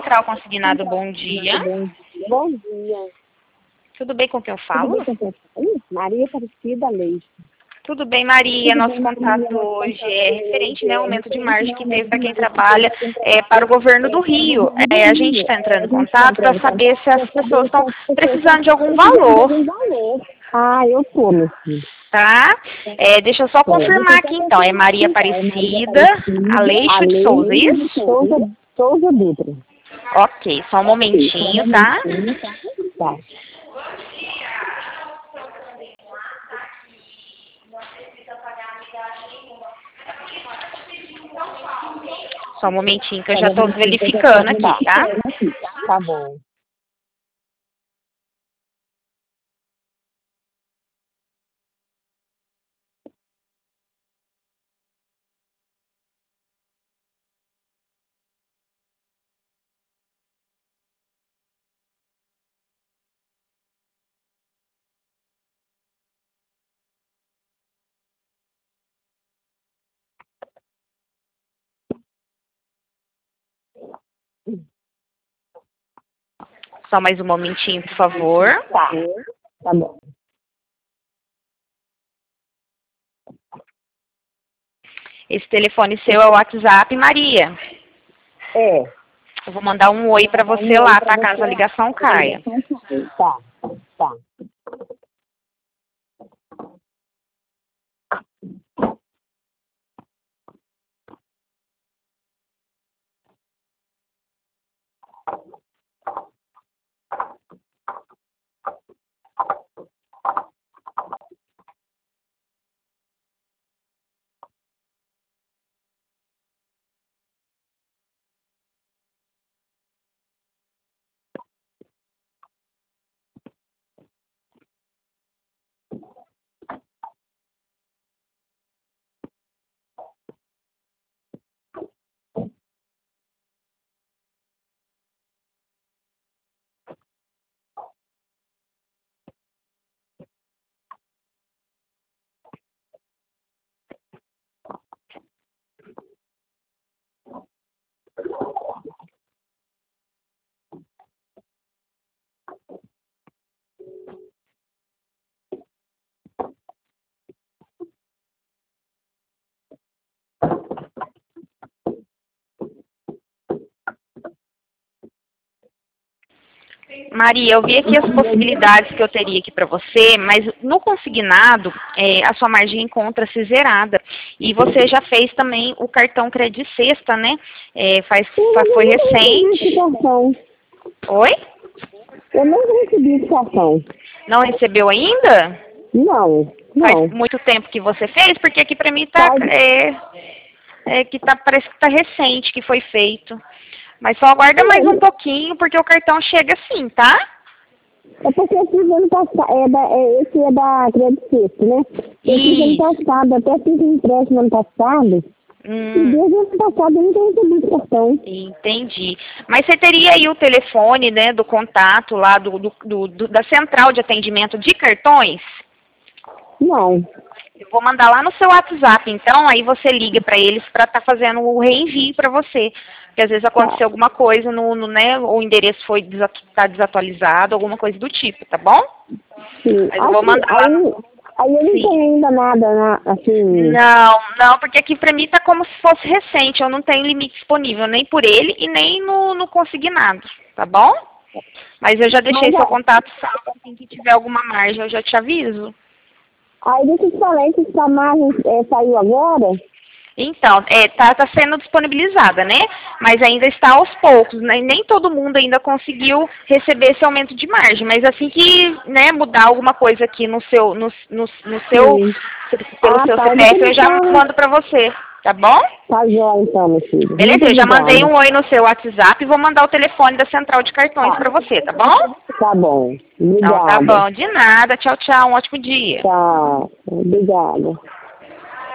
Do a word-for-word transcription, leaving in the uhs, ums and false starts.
Central Consignado, bom dia. Bom dia. Tudo bem com quem eu Tudo falo? bem com quem eu falo? Maria Aparecida Leite. Tudo bem, Maria. Tudo Nosso bem, contato Maria? Nosso hoje contato é hoje referente né, é ao aumento de referente margem ao que aumento teve para de quem margem que trabalha teve para quem é, trabalha para o governo é, do para o Rio. governo do É, a gente Rio. está É, entrando a em gente está contato para entrando em saber contato se as para pessoas saber se estão as pessoas precisando estão de algum precisando de valor, algum valor. Ah, eu tô, meu filho. tá? É, deixa eu só É, deixa confirmar eu só aqui então. É confirmar aqui, Maria então. É Maria Aparecida Aparecida, Aleixo de Souza, Aleixo de isso? Souza, Souza Dutra. Ok, só um Ok, só um momentinho, tá? momentinho, tá? Tá. Só um momentinho que eu Só já um estou momentinho que eu já tô verificando aqui, tá? verificando aqui, tá? Tá bom. Só mais um momentinho, por favor. Tá. Tá bom. Esse telefone seu é o WhatsApp, Maria. É. Eu vou mandar um oi para você lá, tá? Caso a ligação caia. Tá, tá. Maria, eu vi aqui as possibilidades que eu teria aqui para você, mas no consignado, é, a sua margem encontra-se zerada. E você já fez também o cartão Credit Sexta, né? É, faz, fa- foi Eu não recebi recente. cartão. Oi? Eu não recebi cartão. Não recebeu ainda? Não, Faz não. muito tempo que você fez? Porque aqui para mim tá, Faz... é, é, que tá, parece que tá recente que foi feito. Mas só aguarda mais um pouquinho, porque o cartão chega assim, tá? É porque eu fiz ano passado, é da, é, esse é da Credit Suisse, né? Eu fiz ano Isso. passado, até fiz um empréstimo ano passado, e Hum, desde o ano passado eu não recebi cartão. entendi. Mas você teria aí o telefone, né, do contato lá do, do, do- do- da central de atendimento de cartões? Não. Eu vou mandar lá no seu WhatsApp, então, aí você liga para eles para estar fazendo o reenvio para você. Porque às vezes aconteceu Tá. alguma coisa no, no né, o endereço foi desatu- tá desatualizado, alguma coisa do tipo, tá bom? Sim. Mas eu vou Assim, mandar lá. aí, aí eu não Sim. tenho ainda nada, na, assim... Não, não, porque aqui pra mim tá como se fosse recente. Eu não tenho limite disponível nem por ele e nem no, no consignado, tá bom? Mas eu já deixei Mas, seu ó, contato salvo, assim que tiver alguma margem eu já te aviso. aí deixa eu te falar, esse margem é, saiu agora? Então, é, tá, tá sendo disponibilizada, né? Mas ainda está aos poucos, né? Nem todo mundo ainda conseguiu receber esse aumento de margem. Mas assim que, né, mudar alguma coisa aqui no seu, no, no, no seu, Sim. pelo Ah, seu tá. Deixa C P F, eu eu já então... mando pra você, tá bom? Tá jóia então, meu filho. Muito Beleza, eu já mandei obrigada. um oi no seu WhatsApp e vou mandar o telefone da central de cartões Tá. pra você, tá bom? Tá bom. Então, tá Obrigada. bom. De nada. Tchau, tchau. Um ótimo dia. Tchau. Obrigada.